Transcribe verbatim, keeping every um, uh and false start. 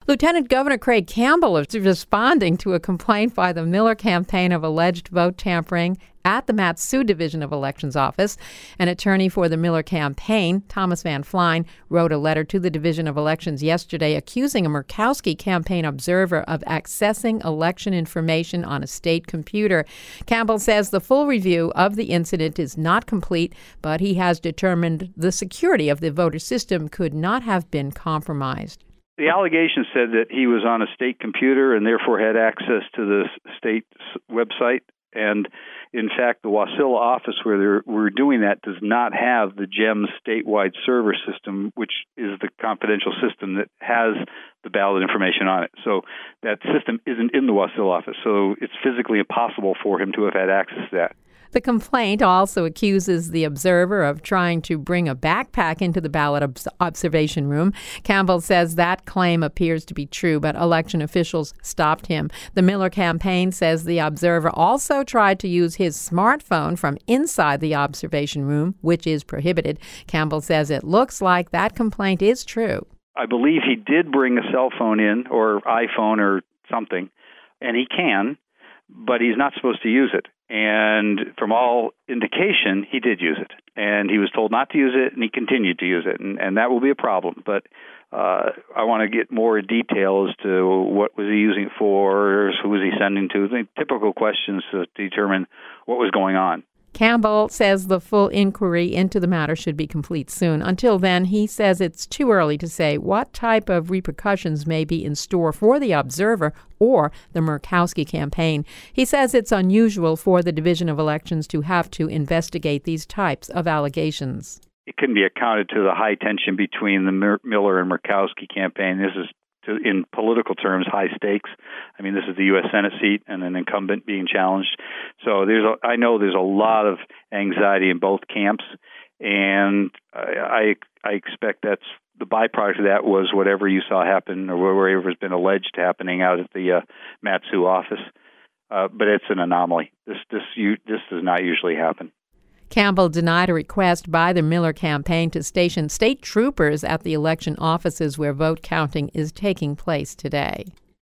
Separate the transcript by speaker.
Speaker 1: Lieutenant Governor Craig Campbell is responding to a complaint by the Miller campaign of alleged vote tampering at the Mat-Su Division of Elections office. An attorney for the Miller campaign, Thomas Van Flein, wrote a letter to the Division of Elections yesterday accusing a Murkowski campaign observer of accessing election information on a state computer. Campbell says the full review of the incident is not complete, but he has determined the security of the voter system could not have been compromised.
Speaker 2: The allegation said that he was on a state computer and therefore had access to the state website. And in fact, the Wasilla office where we're doing that does not have the GEMS statewide server system, which is the confidential system that has the ballot information on it. So that system isn't in the Wasilla office. So it's physically impossible for him to have had access to that.
Speaker 1: The complaint also accuses the observer of trying to bring a backpack into the ballot ob- observation room. Campbell says that claim appears to be true, but election officials stopped him. The Miller campaign says the observer also tried to use his smartphone from inside the observation room, which is prohibited. Campbell says it looks like that complaint is true.
Speaker 2: I believe he did bring a cell phone in, or iPhone or something, and he can, but he's not supposed to use it. And from all indication, he did use it. And he was told not to use it, and he continued to use it. And, and that will be a problem. But uh, I want to get more detail as to what was he using it for, who was he sending to, the typical questions to determine what was going on.
Speaker 1: Campbell says the full inquiry into the matter should be complete soon. Until then, he says it's too early to say what type of repercussions may be in store for the observer or the Murkowski campaign. He says it's unusual for the Division of Elections to have to investigate these types of allegations.
Speaker 2: It can be accounted to the high tension between the Miller and Murkowski campaign. This is, to, in political terms, high stakes. I mean, this is the U S Senate seat and an incumbent being challenged. So there's, a, I know there's a lot of anxiety in both camps, and I, I expect that's the byproduct of that was whatever you saw happen or whatever has been alleged happening out at the uh, Mat-Su office. Uh, but it's an anomaly. This, this, you, this does not usually happen.
Speaker 1: Campbell denied a request by the Miller campaign to station state troopers at the election offices where vote counting is taking place today.